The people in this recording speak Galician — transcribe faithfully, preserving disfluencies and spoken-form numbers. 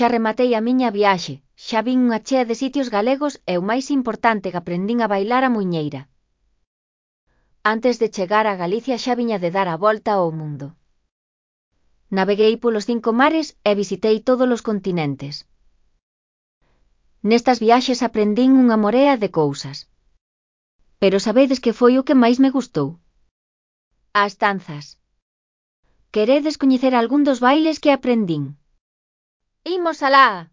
xa rematei a miña viaxe, xa vin unha chea de sitios galegos e o máis importante que aprendín a bailar a muiñeira. Antes de chegar a Galicia xa viña de dar a volta ao mundo. Naveguei polos cinco mares e visitei todos os continentes. Nestas viaxes aprendín unha morea de cousas. Pero sabedes que foi o que máis me gustou? As danzas. Queredes coñecer algún dos bailes que aprendín? Imos alá!